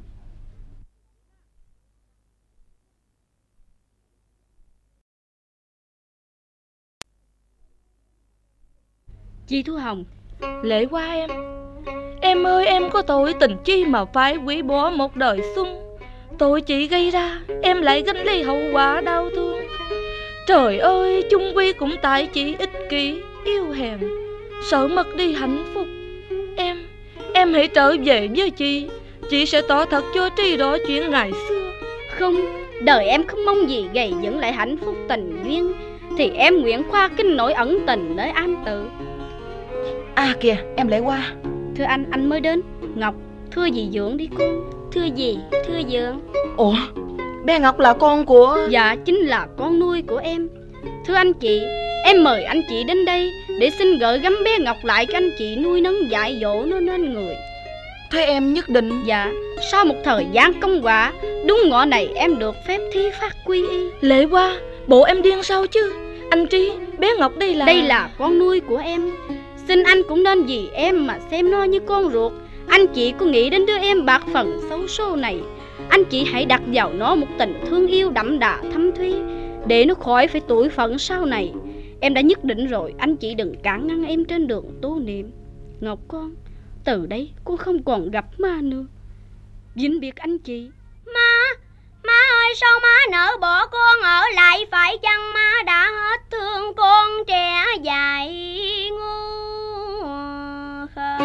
Chị Thu Hồng. Lệ Hoa em, em ơi, em có tội tình chi mà phải hủy bỏ một đời xuân. Tội chị gây ra, em lại gánh lấy hậu quả đau thương. Trời ơi, chung quy cũng tại chị ích kỷ, yêu hèn, sợ mất đi hạnh phúc. Em, em hãy trở về với chị. Chị sẽ tỏ thật cho Tri rõ chuyện ngày xưa. Không, đời em không mong gì gầy dựng lại hạnh phúc tình duyên, thì em nguyện khoa kinh nỗi ẩn tình nơi am tự. À kìa, em Lệ Hoa. Thưa anh, anh mới đến. Ngọc, thưa dì Dưỡng đi con. Thưa dì, thưa Dưỡng. Ủa, bé Ngọc là con của... Dạ, chính là con nuôi của em. Thưa anh chị, em mời anh chị đến đây để xin gửi gắm bé Ngọc lại cho anh chị nuôi nấng dạy dỗ nó nên người. Thế em nhất định... Dạ, sau một thời gian công quả, đúng ngọ này em được phép thí phát quy y. Lệ Hoa, bộ em điên sao chứ? Anh Tri, bé Ngọc đây là... Đây là con nuôi của em. Xin anh cũng nên vì em mà xem nó như con ruột. Anh chị có nghĩ đến đứa em bạc phần xấu số này, anh chị hãy đặt vào nó một tình thương yêu đậm đà thâm thúy, để nó khỏi phải tủi phận sau này. Em đã nhất định rồi, anh chị đừng cản ngăn em trên đường tu niệm. Ngọc con, từ đây con không còn gặp ma nữa. Vĩnh biệt anh chị. Má, má ơi, sao má nỡ bỏ con ở lại phải chăng? Má đã hết thương con trẻ dài ngu khờ.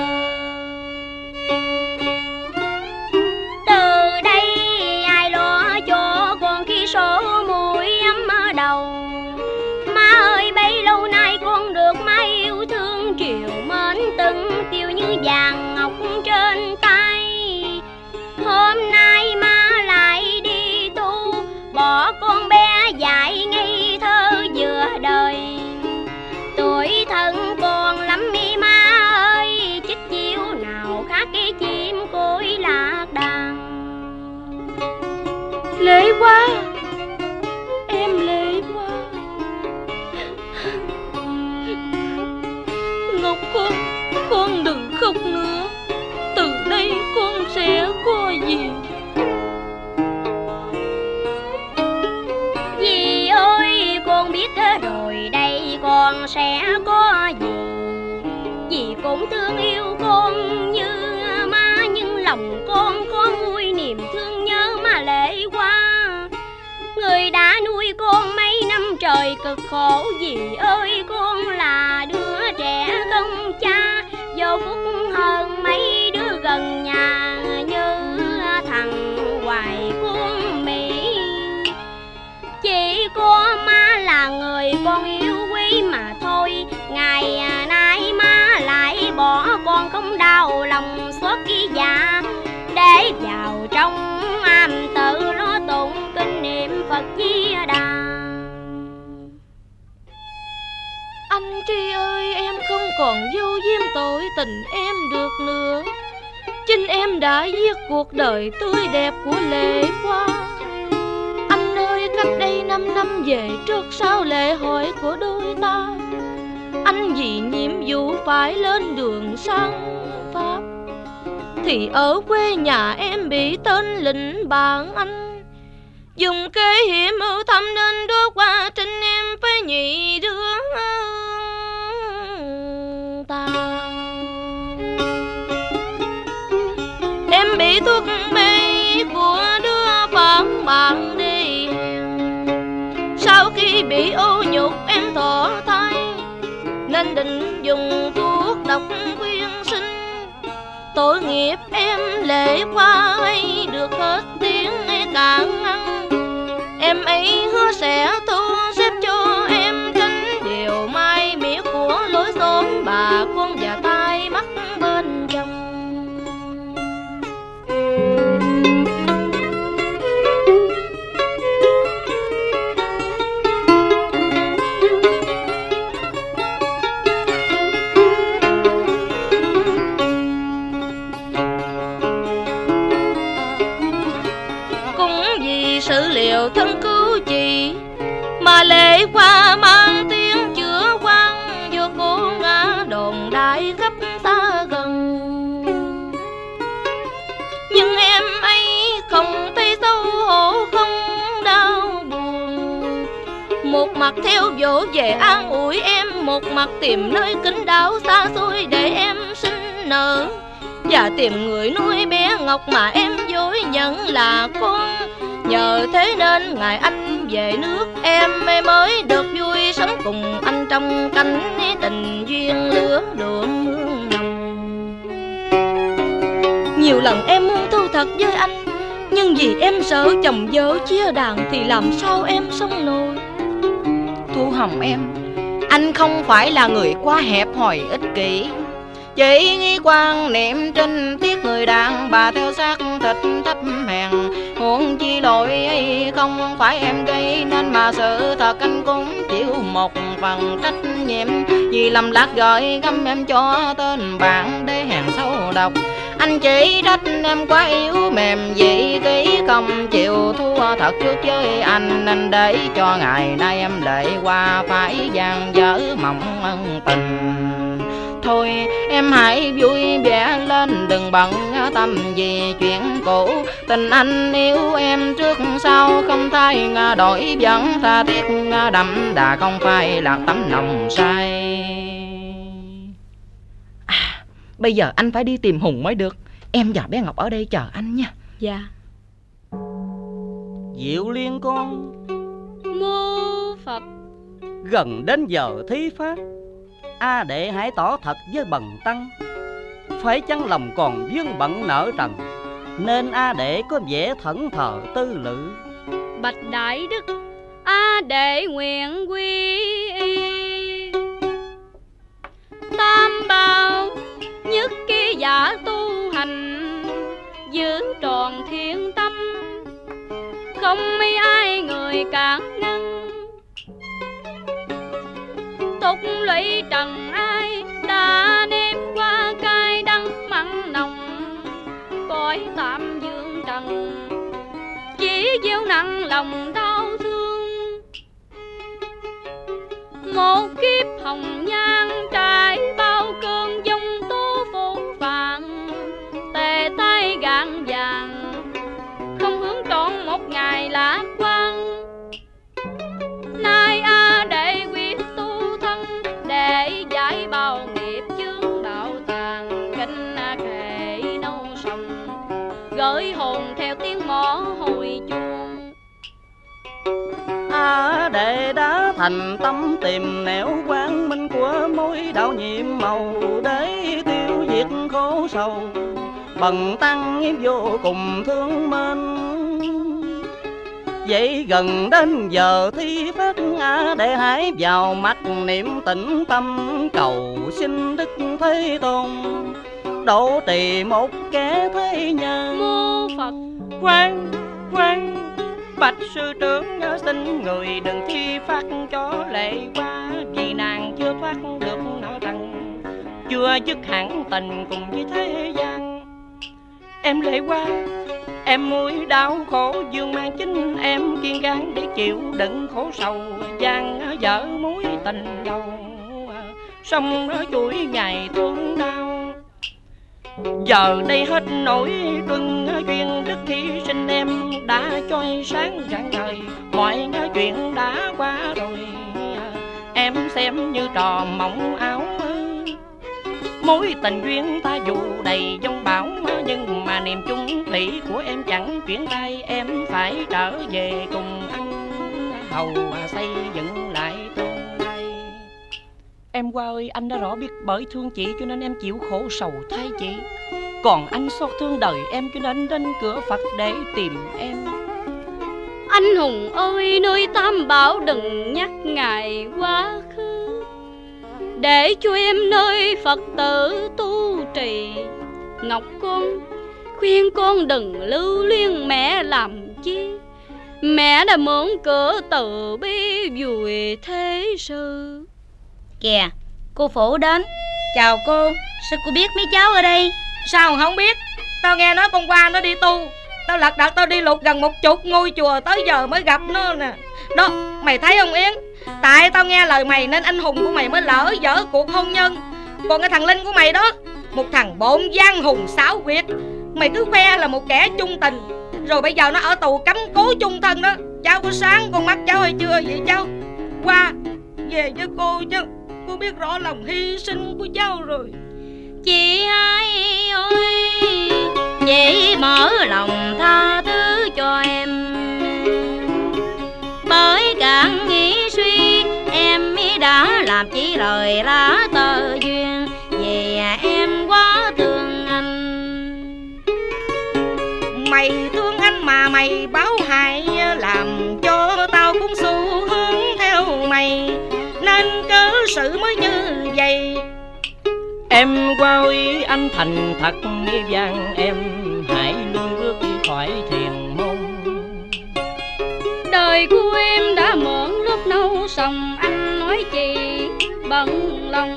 Từ đây ai lo cho con khi số mũi ấm ở đầu? Má ơi, bấy lâu nay con được má yêu thương chiều mến từng tiêu như vàng ngọc trên tay. Hôm nay má lại đi tu, bỏ con bé dại ngây thơ vừa đời. Tuổi thân còn lắm mi má ơi, chích chiêu nào khác cái chim cối lạc đàn. Lệ Hoa, em Lệ Hoa. Ngọc con, con đừng khóc nữa. Từ đây con sẽ có gì? Dì ơi, con biết rồi đây con sẽ có gì. Dì cũng thương yêu con như má, nhưng cực khổ vì ơi con là đứa trẻ không cha, vô phúc hơn mấy đứa gần nhà như thằng Hoài con Mỹ. Chỉ có má là người con yêu quý mà thôi, ngày nay má lại bỏ con không đau lòng xót cái dạ, để vào trong am tự nó tụng kinh niệm Phật Di Đà. Anh Tri ơi, em không còn vô diêm tội tình em được nữa. Chính em đã giết cuộc đời tươi đẹp của Lệ Hoa. Anh ơi, cách đây năm năm về trước sau lễ hội của đôi ta, anh vì nhiệm vụ phải lên đường sang Pháp, thì ở quê nhà em bị tên lĩnh bạn anh dùng kế hiểm ưu thâm, nên đó qua trình em phải nhị đứa ta. Em bị thuốc mê của đứa bạn bạn đi hèn, sau khi bị ô nhục em thọ thai, nên định dùng thuốc độc quyên sinh. Tội nghiệp em Lệ Hoa hay được hết tiếng càng ăn, em ấy hứa sẽ thu xếp cho em tránh điều mai mỉa của lối xóm bà con và tai mắt bên trong. Sự liệu thân cứu chị mà Lệ Hoa mang tiếng chữa quan, vô cô ngã đồn đại khắp ta gần. Nhưng em ấy không thấy xấu hổ, không đau buồn, một mặt theo dỗ về an ủi em, một mặt tìm nơi kín đáo xa xôi để em sinh nở, và tìm người nuôi bé Ngọc mà em dối nhận là con. Nhờ thế nên ngày anh về nước, em mới được vui sống cùng anh trong cánh tình duyên lửa đượm hương nồng. Nhiều lần em muốn thú thật với anh, nhưng vì em sợ chồng vợ chia đàn thì làm sao em sống nổi. Thu Hồng em, anh không phải là người quá hẹp hòi ích kỷ, chỉ nghĩ quan niệm trinh tiết người đàn bà theo xác thịt thấp hèn. Huống chi lỗi ấy không phải em gây nên, mà sự thật anh cũng chịu một phần trách nhiệm, vì lầm lạc gọi găm em cho tên bạn để hèn sâu độc. Anh chỉ trách em quá yếu mềm dị kỹ, không chịu thua thật trước với anh, nên để cho ngày nay em Lệ Hoa phải gian dở mộng ân tình. Thôi em hãy vui vẻ lên, đừng bận tâm gì chuyện cũ. Tình anh yêu em trước sau không thay đổi, vẫn tha thiết đậm đà không phải là tấm lòng say. À, bây giờ anh phải đi tìm Hùng mới được. Em và bé Ngọc ở đây chờ anh nha. Dạ. Diệu Liên con, Mô Phật. gần đến giờ thí pháp, A đệ hãy tỏ thật với bần tăng, phải chăng lòng còn vương bận nợ trần, nên A đệ có vẻ thẫn thờ tư lự. Bạch Đại Đức, A đệ nguyện quy y tam bảo, nhất ký giả tu hành, giữ tròn thiên tâm, không mấy ai người cản ngăn. Tục lụy trần ai đã nếm qua cay đắng mặn nồng, cõi tạm dương trần chỉ gieo nặng lòng đau thương. Một kiếp hồng nhan trải bao cơn giông tố phủ phàng, tề tay gạn vàng không hướng trọn một ngày lạc quan. Nay A đệ quyết tu thân để giải bao nghiệp chướng đạo tàng, kinh khệ nâu sông gửi hồn theo tiếng mõ hồi chuông. A đệ đã thành thành tâm tìm nẻo quang minh của mối đạo nhiệm màu, để tiêu diệt khổ sầu bần tăng vô cùng thương mến. Vậy gần đến giờ thi phát à, để hãy vào mắt niệm tĩnh tâm, cầu xin Đức Thế Tôn độ trì một kẻ thế nhân. Mô Phật. Khoan khoan, bạch sư trưởng xin người đừng thi phát cho Lệ Hoa, vì nàng chưa thoát được nợ trần, chưa dứt hẳn tình cùng với thế gian. Em Lệ Hoa, em muối đau khổ dương mang chính em, kiên gan để chịu đựng khổ sầu, gian dở mối tình đầu, sông chuỗi ngày thương đau. Giờ đây hết nỗi tuân duyên, đức hy sinh em đã cho sáng rạng ngời, mọi chuyện đã qua rồi em xem như trò mộng áo. Mối tình duyên ta dù đầy giông bão, nhưng mà niềm chung thủy của em chẳng chuyển tay, em phải trở về cùng anh hầu xây dựng lại tương lai. Em Hoa ơi, anh đã rõ biết bởi thương chị cho nên em chịu khổ sầu thay chị, còn anh xót thương đời em cho nên đến cửa Phật để tìm em. Anh hùng ơi, nơi Tam Bảo đừng nhắc ngày quá khứ, để cho em nơi Phật tử tu trì. Ngọc con khuyên con đừng lưu luyến mẹ làm chi, mẹ đã mượn cửa từ bi vùi thế sự. Kìa, cô Phủ đến. Chào cô, sao cô biết mấy cháu ở đây? Sao không biết? Tao nghe nói con Hoa nó đi tu, tao lật đật tao đi lục gần một chục ngôi chùa tới giờ mới gặp nó nè. Đó, mày thấy không Yến? Tại tao nghe lời mày nên anh hùng của mày mới lỡ dở cuộc hôn nhân. Còn cái thằng Linh của mày đó, một thằng bộn giang hùng xảo quyệt, mày cứ khoe là một kẻ chung tình, rồi bây giờ nó ở tù cấm cố chung thân đó. Cháu có sáng con mắt cháu hay chưa vậy cháu? Hoa, về với cô chứ, cô biết rõ lòng hy sinh của cháu rồi. Chị hai ơi, chị mở lòng tha thứ cho em, bởi càng nghĩ suy em đã làm chỉ lời lá tờ duyên, vì em quá thương anh. Mày thương anh mà mày báo hại, làm cho tao cũng xu hướng theo mày, nên cớ sự mới như vậy. Em Hoa ơi, anh thành thật nghi vàng, em hãy luôn bước đi khỏi thiền môn. Đời của em đã mượn nước nâu sông, anh nói chi bận lòng.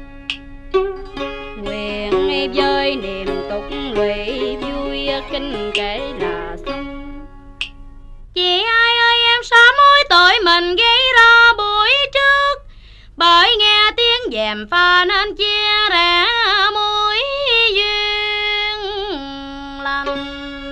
Nguyện với niềm tục lụy vui kinh kể là xong. Chị hai ơi, em xóa mối tội mình gây ra buổi trước, bởi nghe tiếng dèm pha nên chia rẽ mối duyên lành.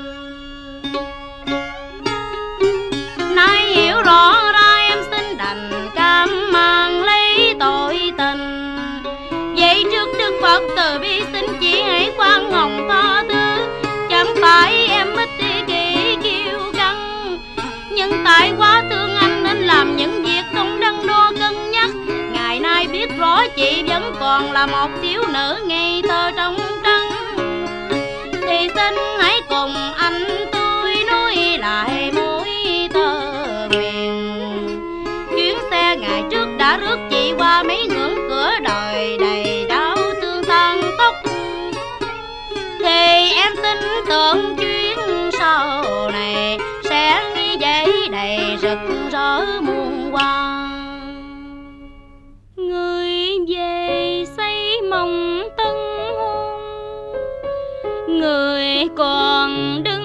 Nay hiểu rõ ra em xin đành cam mang lấy tội tình, vậy trước Đức Phật từ bi xin chị hãy khoan hồng tha thứ. Chẳng phải em ít đi kỳ kiêu căng, nhưng tại quá thương anh nên làm những việc không đắn đo cân nhắc. Ngày nay biết rõ chị vẫn còn là một thiếu nữ ngây thơ trong trắng, thì xin hãy cùng anh tôi nối lại mối tơ nguyện. Chuyến xe ngày trước đã rước chị qua mấy ngưỡng cửa đời đầy đau thương than tóc, thì em tin tưởng chuyến sau này sẽ như vậy đầy rực rỡ muôn hoa. Người về xây mộng tân hôn, người còn đứng